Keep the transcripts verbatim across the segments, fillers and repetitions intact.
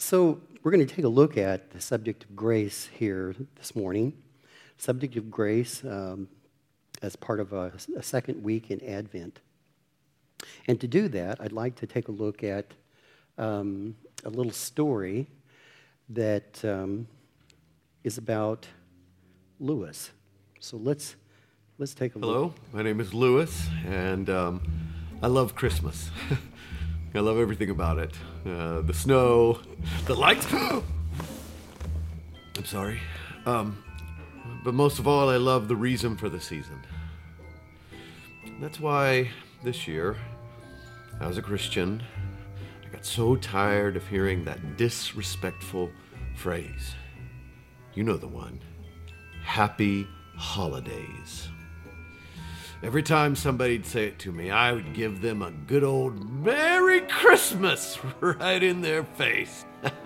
So we're going to take a look at the subject of grace here this morning. Subject of grace um, as part of a, a second week in Advent. And to do that, I'd like to take a look at um, a little story that um, is about Lewis. So let's let's take a Hello, look. Hello, my name is Lewis, and um, I love Christmas. I love everything about it. Uh, the snow, the lights. I'm sorry. Um, but most of all, I love the reason for the season. That's why this year, as a Christian, I got so tired of hearing that disrespectful phrase. You know the one. Happy holidays. Every time somebody'd say it to me, I would give them a good old Merry Christmas right in their face.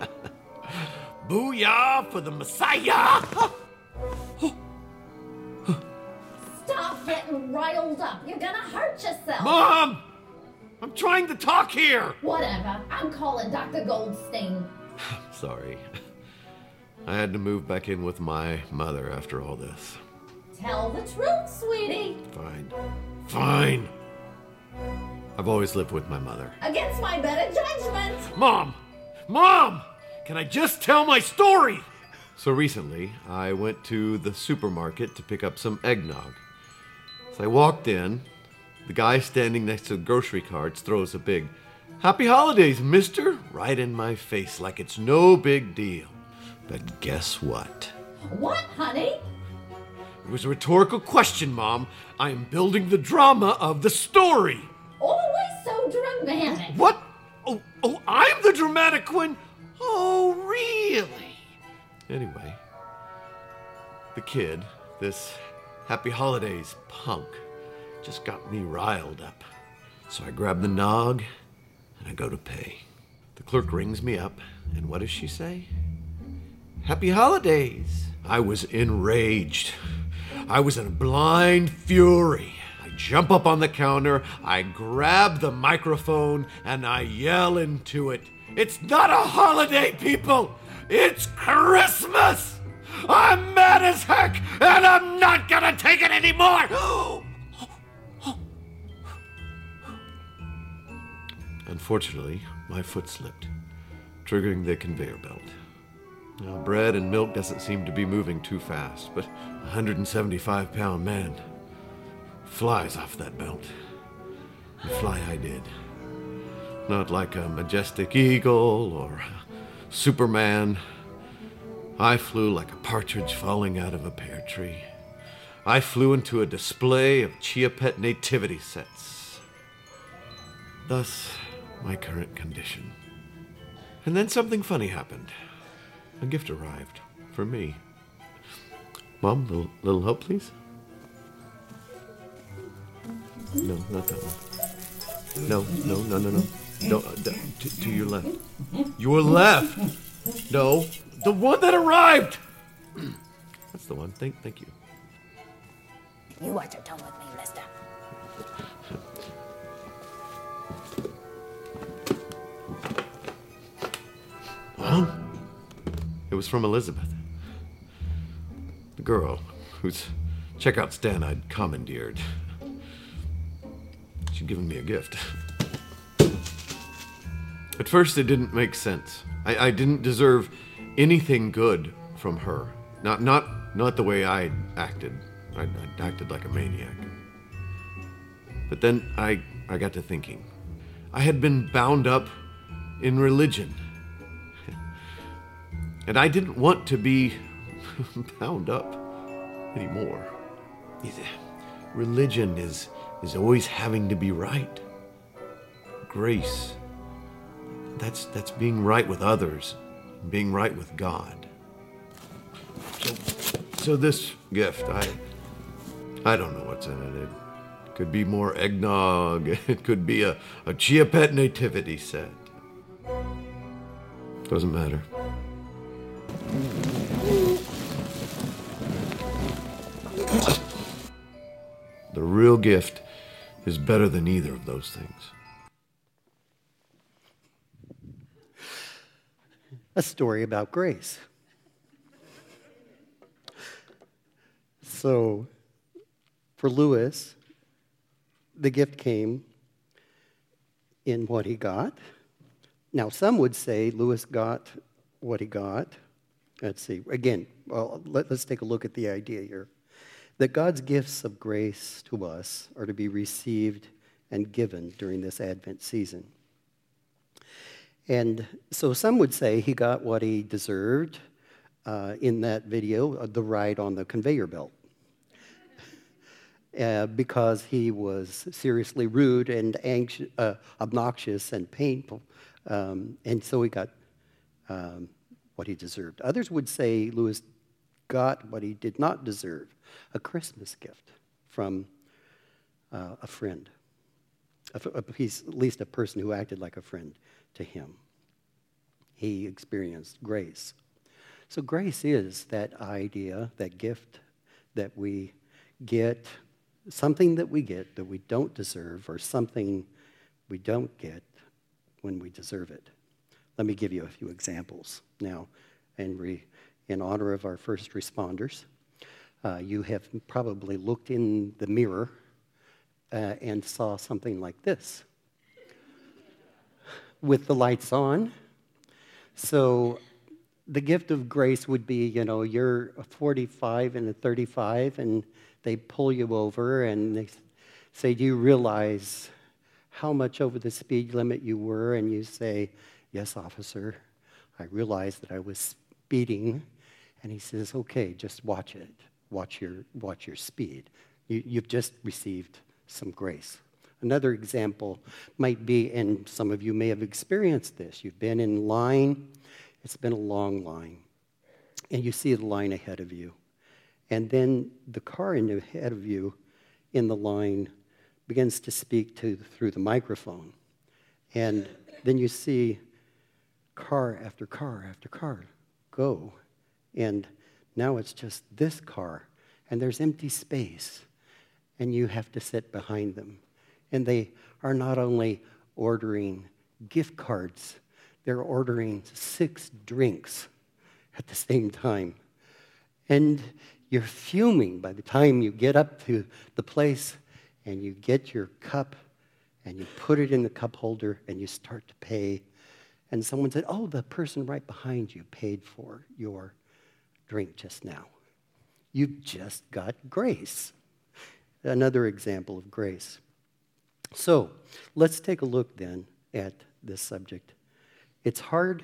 Booyah for the Messiah! Stop getting riled up. You're gonna hurt yourself. Mom! I'm trying to talk here! Whatever. I'm calling Doctor Goldstein. Sorry. I had to move back in with my mother after all this. Tell the truth, sweetie. Fine. Fine. I've always lived with my mother. Against my better judgment. Mom! Mom! Can I just tell my story? So recently, I went to the supermarket to pick up some eggnog. As I walked in, the guy standing next to the grocery carts throws a big, "Happy holidays, mister," right in my face like it's no big deal. But guess what? What, honey? It was a rhetorical question, Mom. I am building the drama of the story. Always so dramatic. What? Oh, oh, I'm the dramatic one? Oh, really? Anyway, the kid, this Happy Holidays punk, just got me riled up. So I grab the nog and I go to pay. The clerk rings me up, and what does she say? Happy Holidays. I was enraged. I was in a blind fury. I jump up on the counter, I grab the microphone, and I yell into it. It's not a holiday, people! It's Christmas! I'm mad as heck, and I'm not gonna take it anymore! Unfortunately, my foot slipped, triggering the conveyor belt. Now, bread and milk doesn't seem to be moving too fast, but a one hundred seventy-five pound man flies off that belt. And fly I did. Not like a majestic eagle or Superman. I flew like a partridge falling out of a pear tree. I flew into a display of Chia Pet nativity sets. Thus, my current condition. And then something funny happened. A gift arrived for me. Mom, little, little help, please? No, not that one. No, no, no, no, no. No, uh, to, to your left. Your left! No, the one that arrived! That's the one. Thank, thank you. You watch your tone with me, mister. Mom? It was from Elizabeth. The girl whose checkout stand I'd commandeered. She'd given me a gift. At first, it didn't make sense. I, I didn't deserve anything good from her. Not not not the way I acted. I, I acted like a maniac. But then I I got to thinking. I had been bound up in religion. And I didn't want to be bound up anymore. Religion is, is always having to be right. Grace, that's, that's being right with others, being right with God. So, so this gift, I, I don't know what's in it. It could be more eggnog. It could be a, a Chia Pet nativity set. Doesn't matter. The real gift is better than either of those things. a story about grace. So, for Lewis, the gift came in what he got. Now, some would say Lewis got what he got. Let's see. Again, well, let, let's take a look at the idea here. That God's gifts of grace to us are to be received and given during this Advent season. And so some would say he got what he deserved uh, in that video, uh, the ride on the conveyor belt. Uh, because he was seriously rude and anxious, uh, obnoxious and painful. Um, and so he got um, what he deserved. Others would say Lewis got what he did not deserve, a Christmas gift from uh, a friend. A, a, he's at least a person who acted like a friend to him. He experienced grace. So grace is that idea, that gift that we get, something that we get that we don't deserve, or something we don't get when we deserve it. Let me give you a few examples now. And re, in honor of our first responders, uh, you have probably looked in the mirror uh, and saw something like this with the lights on. So the gift of grace would be, you know, you're a forty-five and a thirty-five, and they pull you over and they say, do you realize how much over the speed limit you were? And you say, yes, officer, I realized that I was speeding. And he says, okay, just watch it. Watch your, watch your speed. You, you've just received some grace. Another example might be, and some of you may have experienced this, you've been in line, it's been a long line, and you see the line ahead of you. And then the car in ahead of you in the line begins to speak to through the microphone. And then you see car after car after car go. And now it's just this car. And there's empty space. And you have to sit behind them. And they are not only ordering gift cards, they're ordering six drinks at the same time. And you're fuming by the time you get up to the place and you get your cup and you put it in the cup holder and you start to pay. And someone said, oh, the person right behind you paid for your drink just now. You've just got grace. Another example of grace. So let's take a look then at this subject. It's hard,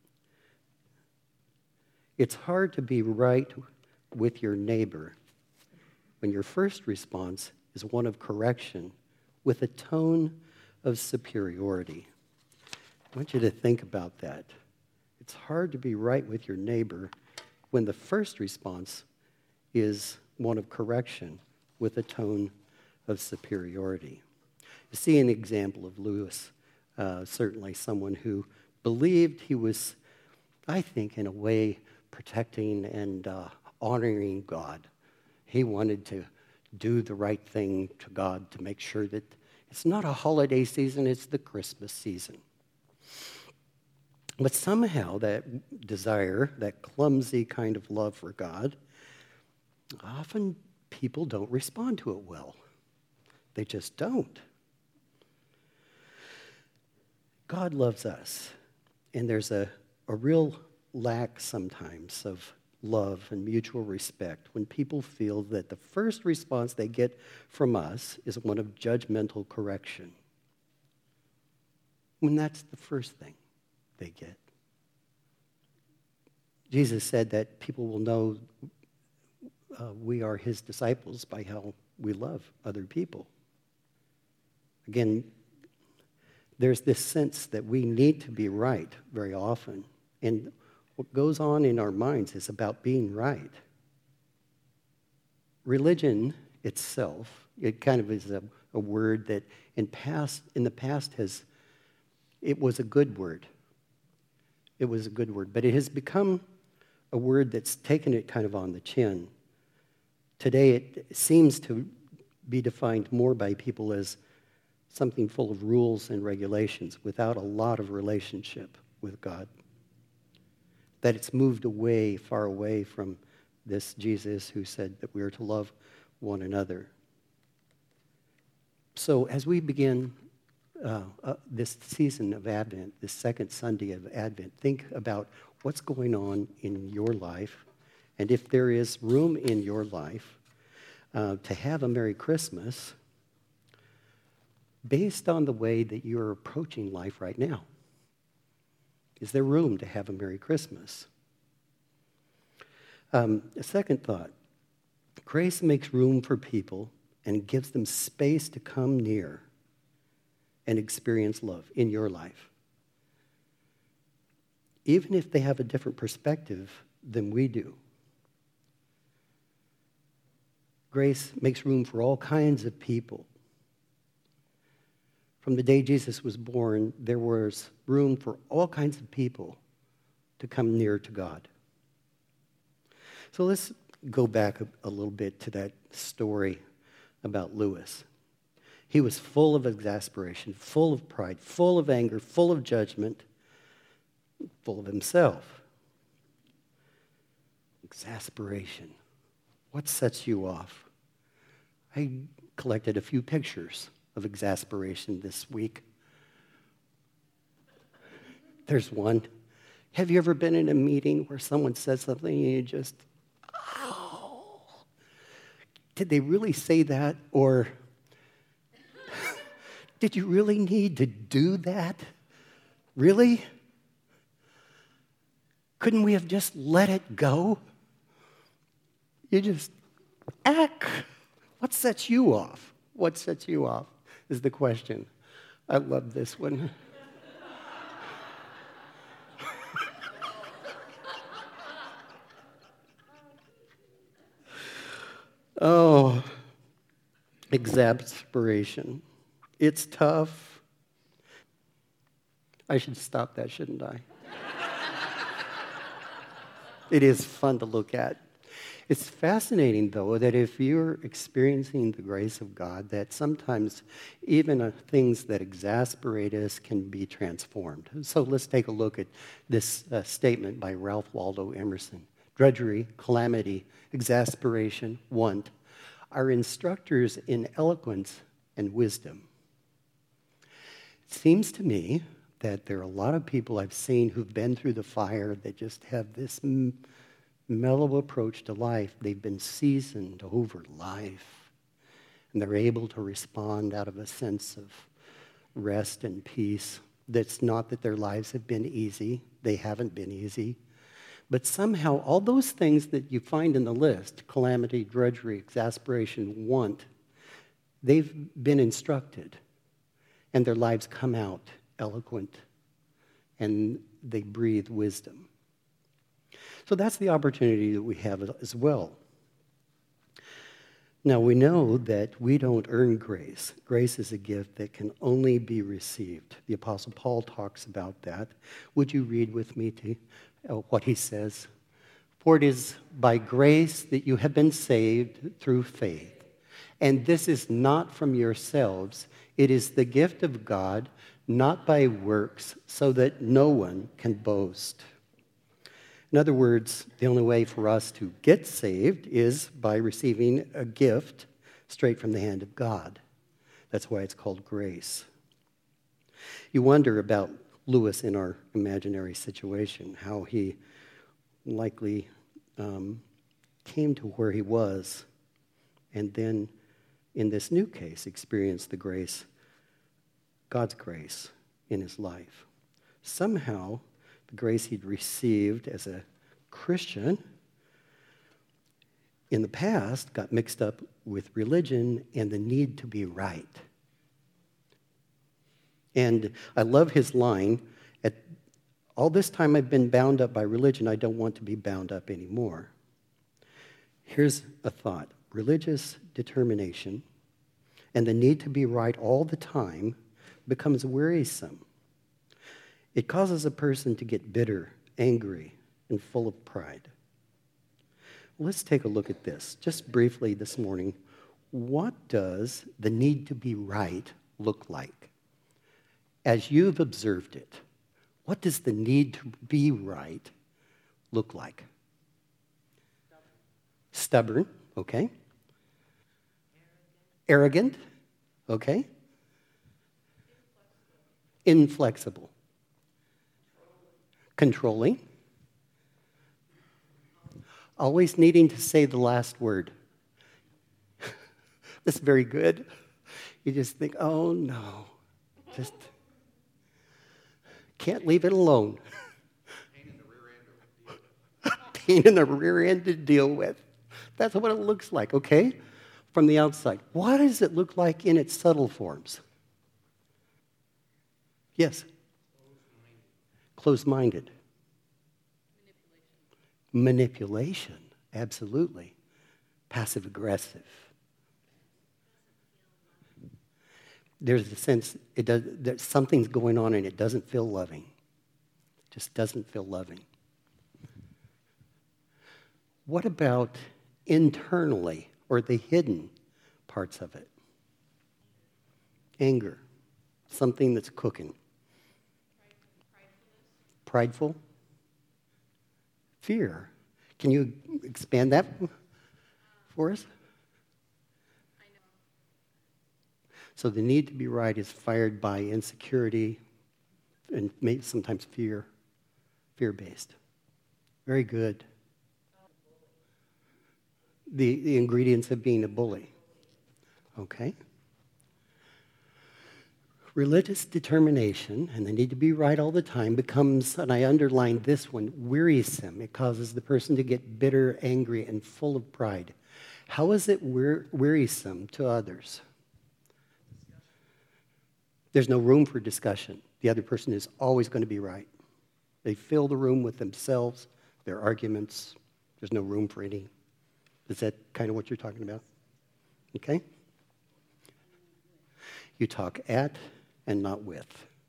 it's hard to be right with your neighbor when your first response is one of correction with a tone of superiority. I want you to think about that. It's hard to be right with your neighbor when the first response is one of correction with a tone of superiority. You see an example of Lewis, uh, certainly someone who believed he was, I think, in a way, protecting and uh, honoring God. He wanted to do the right thing to God to make sure that it's not a holiday season, it's the Christmas season. But somehow that desire, that clumsy kind of love for God, often people don't respond to it well. They just don't. God loves us, and there's a, a real lack sometimes of love and mutual respect when people feel that the first response they get from us is one of judgmental correction. When that's the first thing they get. Jesus said that people will know uh, we are his disciples by how we love other people. Again, there's this sense that we need to be right very often. And what goes on in our minds is about being right. Religion itself, it kind of is a, a word that in past in the past has, it was a good word. It was a good word, but it has become a word that's taken it kind of on the chin. Today it seems to be defined more by people as something full of rules and regulations without a lot of relationship with God. that it's moved away, far away from this Jesus who said that we are to love one another. So as we begin uh, uh, this season of Advent, this second Sunday of Advent, think about what's going on in your life, and if there is room in your life uh, to have a Merry Christmas based on the way that you're approaching life right now. Is there room to have a Merry Christmas? Um, a second thought, grace makes room for people and gives them space to come near and experience love in your life. Even if they have a different perspective than we do. Grace makes room for all kinds of people. From the day Jesus was born, there was room for all kinds of people to come near to God. So let's go back a, a little bit to that story about Lewis. He was full of exasperation, full of pride, full of anger, full of judgment, full of himself. Exasperation. What sets you off? I collected a few pictures of exasperation this week. There's one. Have you ever been in a meeting where someone says something and you just, oh, did they really say that? Or did you really need to do that? Really? Couldn't we have just let it go? You just act. What sets you off? What sets you off is the question. I love this one. Oh, exasperation. It's tough. I should stop that, shouldn't I? It is fun to look at. It's fascinating, though, that if you're experiencing the grace of God, that sometimes even uh, things that exasperate us can be transformed. So let's take a look at this uh, statement by Ralph Waldo Emerson. Drudgery, calamity, exasperation, want are instructors in eloquence and wisdom. It seems to me that there are a lot of people I've seen who've been through the fire that just have this m- mellow approach to life. They've been seasoned over life, and they're able to respond out of a sense of rest and peace. That's not that their lives have been easy. They haven't been easy. But somehow, all those things that you find in the list, calamity, drudgery, exasperation, want, they've been instructed, and their lives come out eloquent, and they breathe wisdom. So that's the opportunity that we have as well. Now, we know that we don't earn grace. Grace is a gift that can only be received. The Apostle Paul talks about that. Would you read with me to uh, what he says? For it is by grace that you have been saved through faith. And this is not from yourselves. It is the gift of God, not by works, so that no one can boast. In other words, the only way for us to get saved is by receiving a gift straight from the hand of God. That's why it's called grace. You wonder about Lewis in our imaginary situation, how he likely um, came to where he was, and then in this new case experienced the grace, God's grace in his life. Somehow, the grace he'd received as a Christian in the past got mixed up with religion and the need to be right. And I love his line, at all this time I've been bound up by religion, I don't want to be bound up anymore. Here's a thought. Religious determination and the need to be right all the time becomes wearisome. It causes a person to get bitter, angry, and full of pride. Let's take a look at this. Just briefly this morning, what does the need to be right look like? As you've observed it, what does the need to be right look like? Stubborn, okay. Arrogant, okay. Inflexible. Controlling. Always needing to say the last word. That's very good. You just think, oh no, just can't leave it alone. Pain in the rear end to deal with. That's what it looks like, okay? From the outside. What does it look like in its subtle forms? Yes? Closed-minded. Manipulation. Manipulation, absolutely. Passive-aggressive. There's a sense it does, that something's going on and it doesn't feel loving. It just doesn't feel loving. What about internally, or the hidden parts of it? Anger, something that's cooking. Prideful. Fear. Can you expand that for us? So the need to be right is fired by insecurity and maybe sometimes fear, fear-based. Very good. The, the ingredients of being a bully. Okay? Religious determination, and the need to be right all the time, becomes, and I underlined this one, wearisome. It causes the person to get bitter, angry, and full of pride. How is it wear, wearisome to others? There's no room for discussion. The other person is always going to be right. They fill the room with themselves, their arguments. There's no room for any. Is that kind of what you're talking about? Okay? You talk at and not with.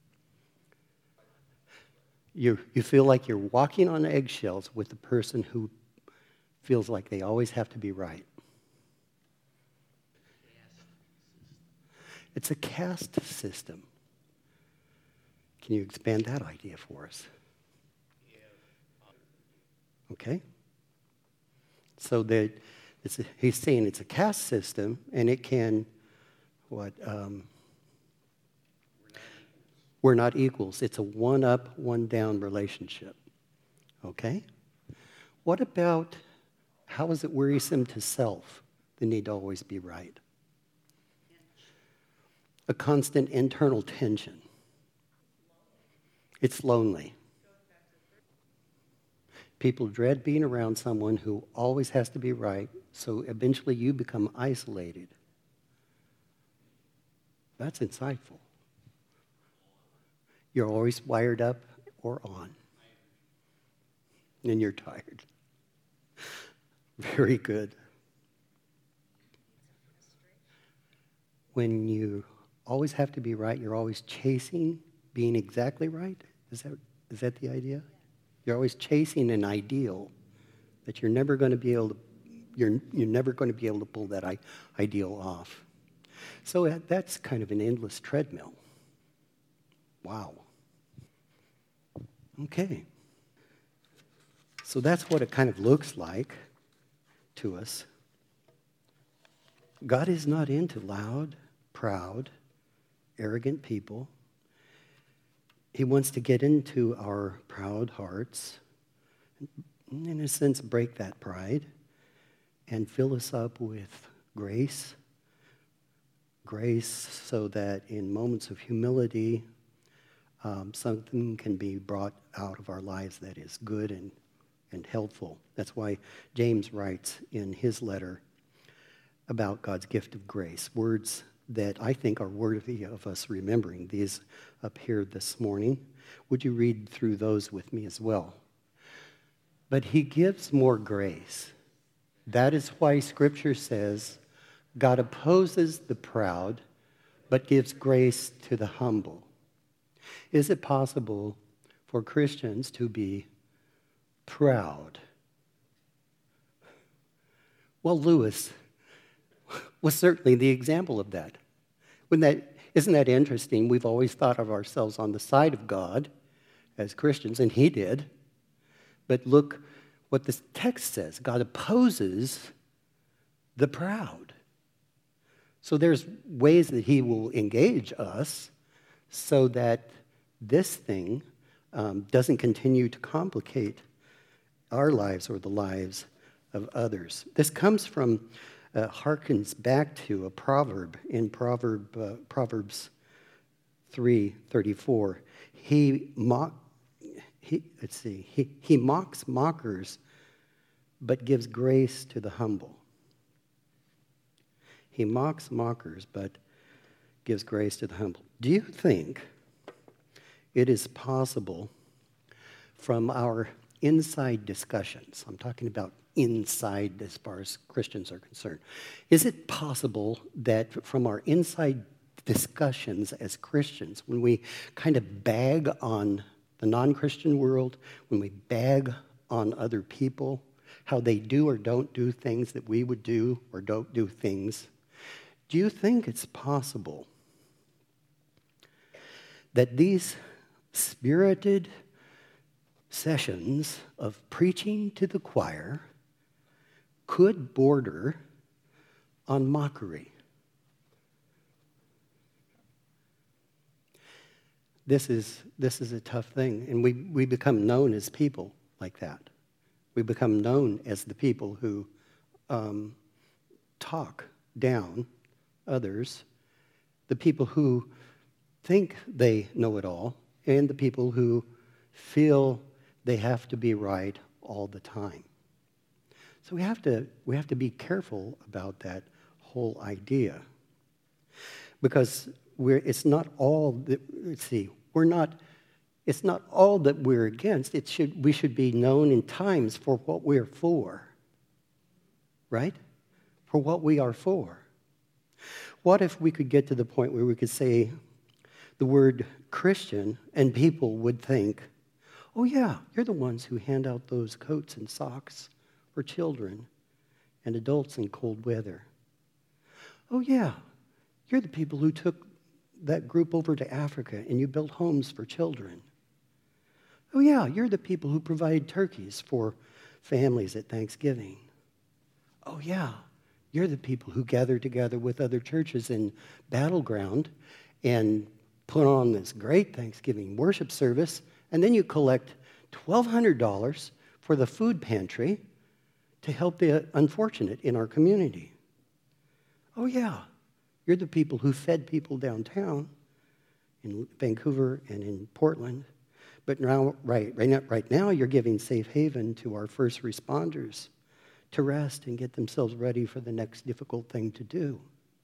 You, you feel like you're walking on eggshells with the person who feels like they always have to be right. It's a caste system. Can you expand that idea for us? Okay? So that it's a, he's saying it's a caste system, and it can, what? Um, we're not equals. It's a one-up, one-down relationship. Okay? What about, how is it wearisome to self, the need to always be right? A constant internal tension. It's lonely. People dread being around someone who always has to be right, so eventually you become isolated. That's insightful. You're always wired up or on. And you're tired. Very good. When you always have to be right, you're always chasing being exactly right? Is that, is that the idea? You're always chasing an ideal that you're never going to be able to, you're, you're never going to be able to pull that I, ideal off. So that's kind of an endless treadmill. Wow. Okay. So that's what it kind of looks like to us. God is not into loud, proud, arrogant people. He wants to get into our proud hearts, in a sense, break that pride, and fill us up with grace. Grace so that in moments of humility, um, something can be brought out of our lives that is good and, and helpful. That's why James writes in his letter about God's gift of grace, words that I think are worthy of us remembering. These up here this morning. Would you read through those with me as well? But he gives more grace. That is why Scripture says, God opposes the proud, but gives grace to the humble. Is it possible for Christians to be proud? Well, Lewis was certainly the example of that. Wouldn't that, isn't that interesting? We've always thought of ourselves on the side of God as Christians, and he did. But look what this text says. God opposes the proud. So there's ways that he will engage us so that this thing um, doesn't continue to complicate our lives or the lives of others. This comes from, uh, harkens back to a proverb in Proverb, uh, Proverbs three thirty-four. He mock, he, let's see, he, he mocks mockers, but gives grace to the humble. He mocks mockers, but gives grace to the humble. Do you think it is possible from our inside discussions, I'm talking about inside as far as Christians are concerned, is it possible that from our inside discussions as Christians, when we kind of bag on the non-Christian world, when we bag on other people, how they do or don't do things that we would do or don't do things, do you think it's possible that these spirited sessions of preaching to the choir could border on mockery? This is, this is a tough thing, and we, we become known as people like that. We become known as the people who um, talk down others, the people who think they know it all, and the people who feel they have to be right all the time. So we have to, we have to be careful about that whole idea. Because we're, it's not all that, let's see, we're not, it's not all that we're against. It should, we should be known in times for what we're for, right? For what we are for. What if we could get to the point where we could say the word Christian and people would think, oh yeah, you're the ones who hand out those coats and socks for children and adults in cold weather. Oh yeah, you're the people who took that group over to Africa and you built homes for children. Oh yeah, you're the people who provide turkeys for families at Thanksgiving. Oh yeah, you're the people who gather together with other churches in Battleground and put on this great Thanksgiving worship service, and then you collect twelve hundred dollars for the food pantry to help the unfortunate in our community. Oh yeah, you're the people who fed people downtown in Vancouver and in Portland. But now, right, right now, right now you're giving safe haven to our first responders to rest and get themselves ready for the next difficult thing to do.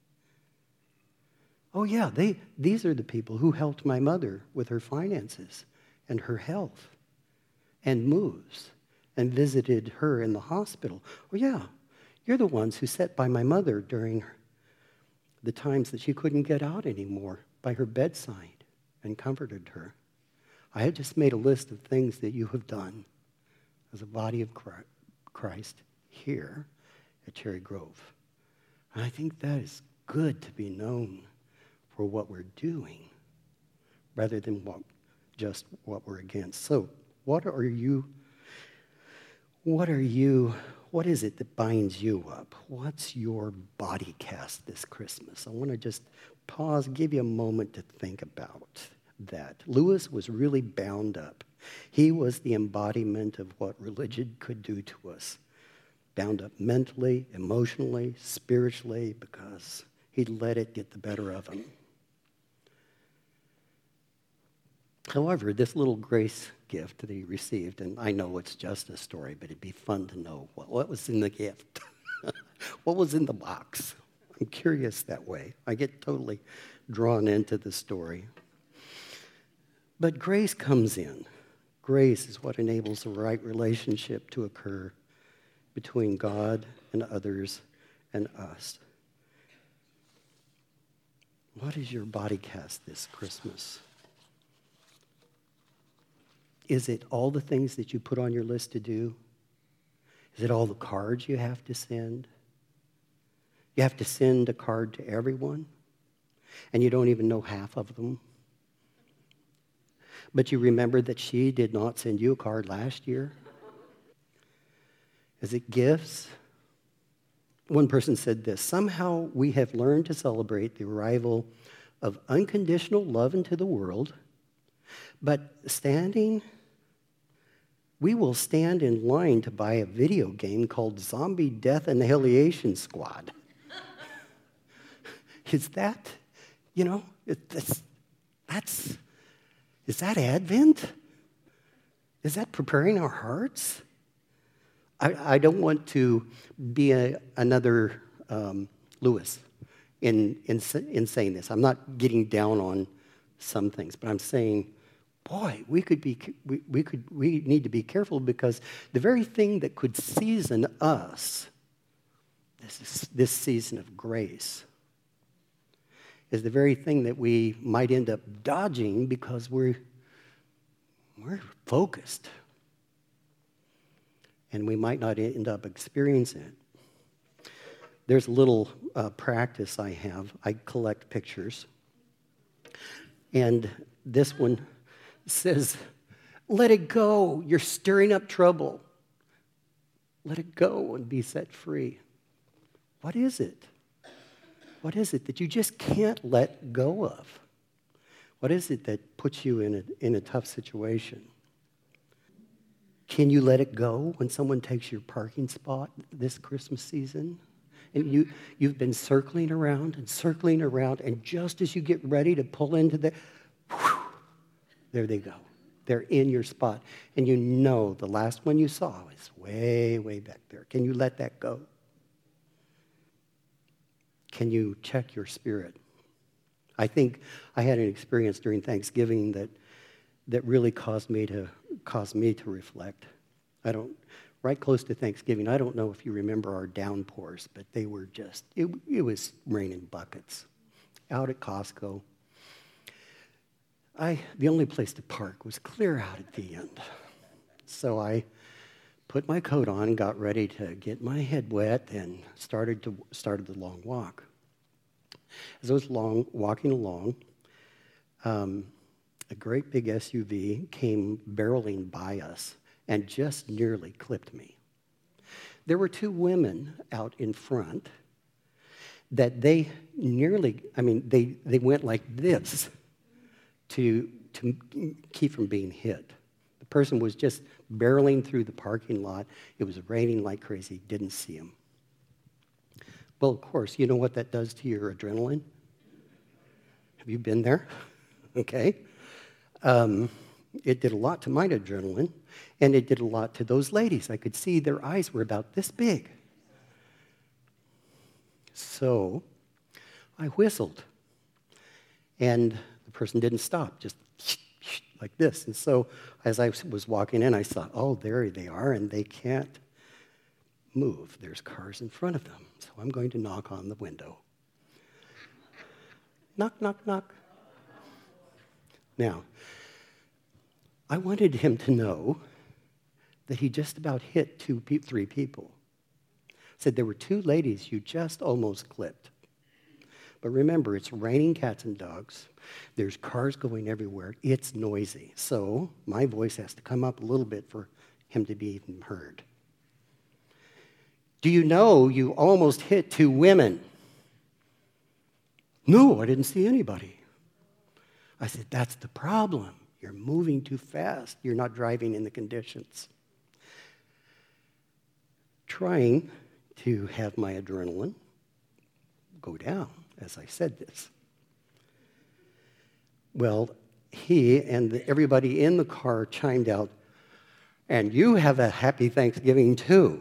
Oh yeah, they, these are the people who helped my mother with her finances and her health and moves and visited her in the hospital. Oh yeah, you're the ones who sat by my mother during the times that she couldn't get out anymore by her bedside and comforted her. I have just made a list of things that you have done as a body of Christ here at Cherry Grove. And I think that is good to be known for what we're doing rather than what, just what we're against. So what are you, what are you, what is it that binds you up? What's your body cast this Christmas? I want to just pause, give you a moment to think about that. Lewis was really bound up. He was the embodiment of what religion could do to us. Bound up mentally, emotionally, spiritually, because he let it get the better of him. However, this little grace gift that he received, and I know it's just a story, but it'd be fun to know what, what was in the gift. What was in the box? I'm curious that way. I get totally drawn into the story. But grace comes in. Grace is what enables the right relationship to occur between God and others and us. What is your body cast this Christmas? Is it all the things that you put on your list to do? Is it all the cards you have to send? You have to send a card to everyone, and you don't even know half of them. But you remember that she did not send you a card last year? Is it gifts? One person said this: somehow we have learned to celebrate the arrival of unconditional love into the world, but standing, we will stand in line to buy a video game called Zombie Death Annihilation Squad. Is that, you know, it, that's, that's, is that Advent? Is that preparing our hearts? I, I don't want to be a, another um, Lewis in, in, in saying this. I'm not getting down on some things, but I'm saying, boy, we could be, we, we could, we need to be careful, because the very thing that could season us, this, is, this season of grace, is the very thing that we might end up dodging because we're, we're focused. And we might not end up experiencing it. There's a little uh, practice I have. I collect pictures. And this one says, let it go. You're stirring up trouble. Let it go and be set free. What is it? What is it that you just can't let go of? What is it that puts you in a, in a tough situation? Can you let it go when someone takes your parking spot this Christmas season? And you, you've been circling around and circling around, and just as you get ready to pull into the, whew, there they go. They're in your spot. And you know the last one you saw is way, way back there. Can you let that go? Can you check your spirit? I think I had an experience during Thanksgiving that that really caused me to caused me to reflect. I don't, right close to Thanksgiving, I don't know if you remember our downpours, but they were just, it, it was raining buckets out at Costco. I, the only place to park was clear out at the end. So I put my coat on and got ready to get my head wet and started to started the long walk. As I was long walking along, um, a great big S U V came barreling by us and just nearly clipped me. There were two women out in front that they nearly, I mean, they, they went like this to, to keep from being hit. The person was just barreling through the parking lot. It was raining like crazy, didn't see him. Well, of course, you know what that does to your adrenaline? Have you been there? Okay. Um, it did a lot to my adrenaline, and it did a lot to those ladies. I could see their eyes were about this big. So I whistled, and the person didn't stop, just like this. And so as I was walking in, I thought, oh, there they are, and they can't move. There's cars in front of them. So I'm going to knock on the window. Knock, knock, knock. Now, I wanted him to know that he just about hit two, three people. Said there were two ladies you just almost clipped. But remember, it's raining cats and dogs. There's cars going everywhere. It's noisy. So my voice has to come up a little bit for him to be even heard. Do you know you almost hit two women? No, I didn't see anybody. I said, that's the problem. You're moving too fast. You're not driving in the conditions. Trying to have my adrenaline go down as I said this. Well, he and the, everybody in the car chimed out, and you have a happy Thanksgiving too.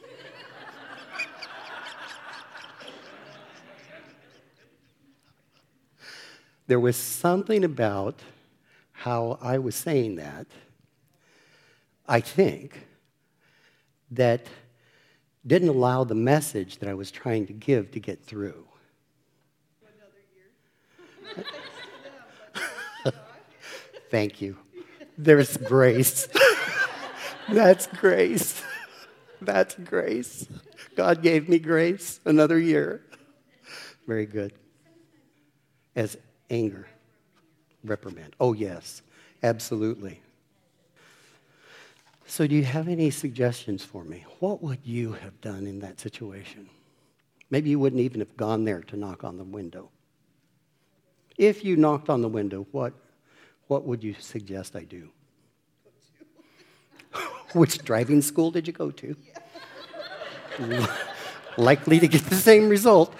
There was something about how I was saying that, I think, that didn't allow the message that I was trying to give to get through. Thank you. There's grace. That's grace. That's grace. God gave me grace another year. Very good. As anger, reprimand. Oh, yes, absolutely. So do you have any suggestions for me? What would you have done in that situation? Maybe you wouldn't even have gone there to knock on the window. If you knocked on the window, what, what would you suggest I do? Which driving school did you go to? Likely to get the same result.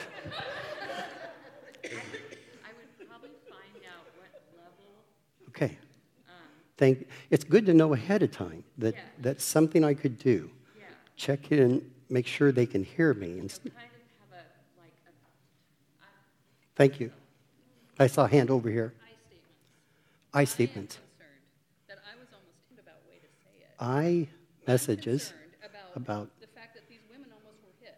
I would probably find out what level. Okay. Um, Thank. It's good to know ahead of time that Yeah. that's something I could do. yeah. Check in, make sure they can hear me. And, Kind of have a, like, a, I, thank you. I saw a hand over here. I statements. I statements. I am concerned that I was almost thinking about a way to say it. I I'm messages concerned about, about the fact that these women almost were hit.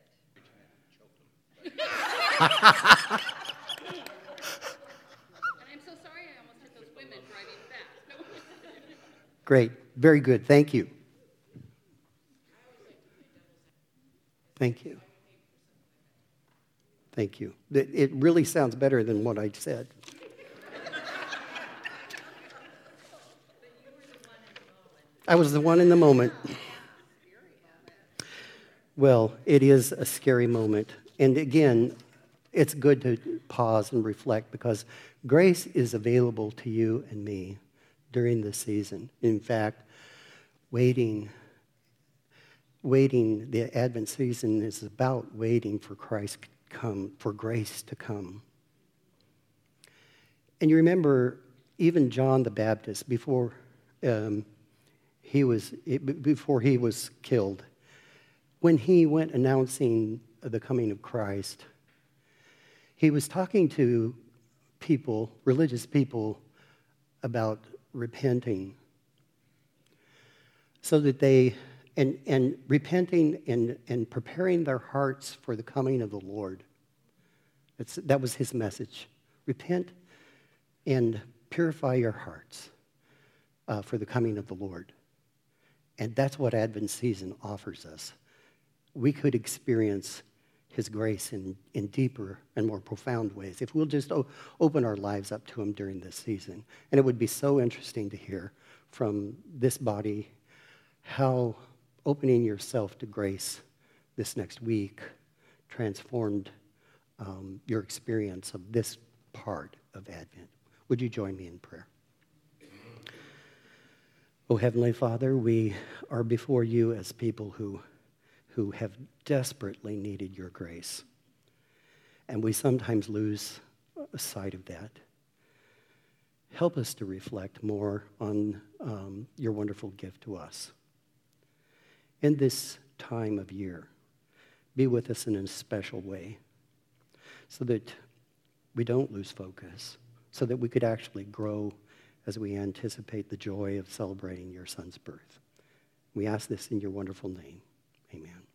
And I'm so sorry I almost hit those women driving fast. No. great, very good. Thank you. Thank you. Thank you. It it really sounds better than what I said. I was the one in the moment. Well, it is a scary moment. And again, it's good to pause and reflect because grace is available to you and me during this season. In fact, waiting, waiting, the Advent season is about waiting for Christ to come, for grace to come. And you remember even John the Baptist, before um, he was before he was killed, when he went announcing the coming of Christ, he was talking to people, religious people, about repenting so that they, and, and repenting and, and preparing their hearts for the coming of the Lord. It's, that was his message. Repent and purify your hearts uh, for the coming of the Lord. And that's what Advent season offers us. We could experience his grace in, in deeper and more profound ways if we'll just o- open our lives up to him during this season. And it would be so interesting to hear from this body how opening yourself to grace this next week transformed um, your experience of this part of Advent. Would you join me in prayer? Oh, Heavenly Father, we are before you as people who, who have desperately needed your grace. And we sometimes lose sight of that. Help us to reflect more on um, your wonderful gift to us. In this time of year, be with us in a special way so that we don't lose focus, so that we could actually grow as we anticipate the joy of celebrating your son's birth. We ask this in your wonderful name. Amen.